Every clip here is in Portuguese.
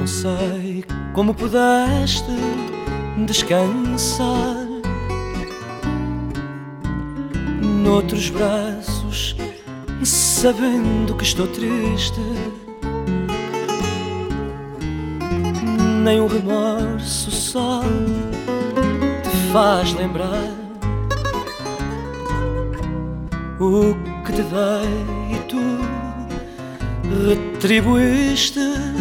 Não sei como pudeste descansar noutros braços, sabendo que estou triste. Nem o remorso só te faz lembrar o que te dei e tu retribuíste.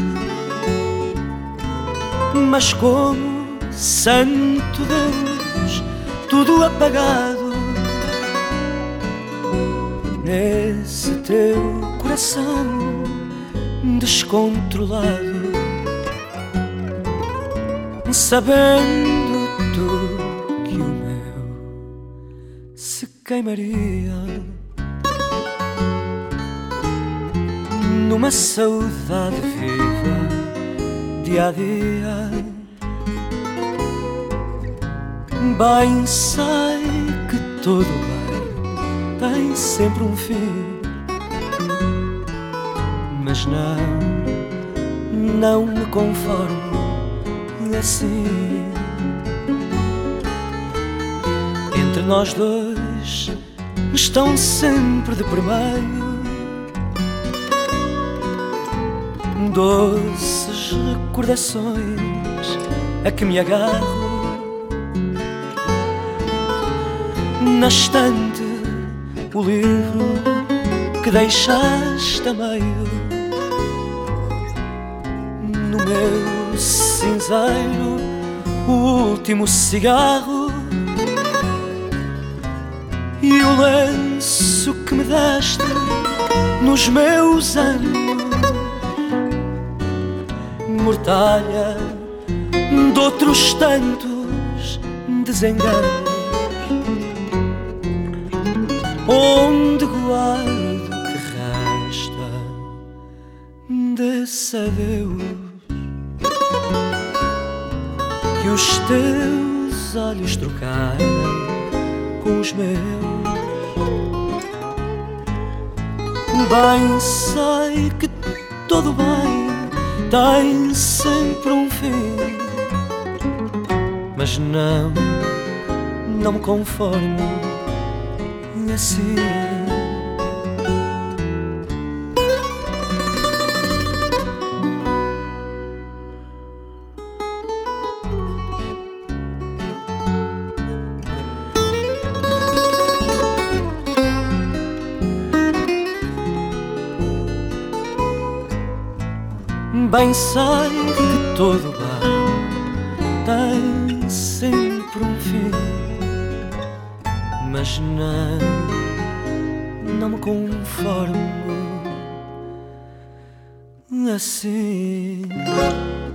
Mas como santo Deus, tudo apagado nesse teu coração descontrolado, sabendo tu que o meu se queimaria numa saudade viva, dia a dia. Bem sei que todo bem tem sempre um fim, mas não me conformo assim. Entre nós dois estão sempre de primeiro doces recordações a que me agarro. Na estante o livro que deixaste a meio, no meu cinzeiro o último cigarro e o lenço que me deste nos meus anos, mortalha de outros tantos desenganos, onde guardo o que resta desse adeus que os teus olhos trocaram com os meus. Bem sei que todo bem tem sempre um fim, mas não me conformo assim. Bem sei que todo bem tem sempre um fim, mas não me conformo assim.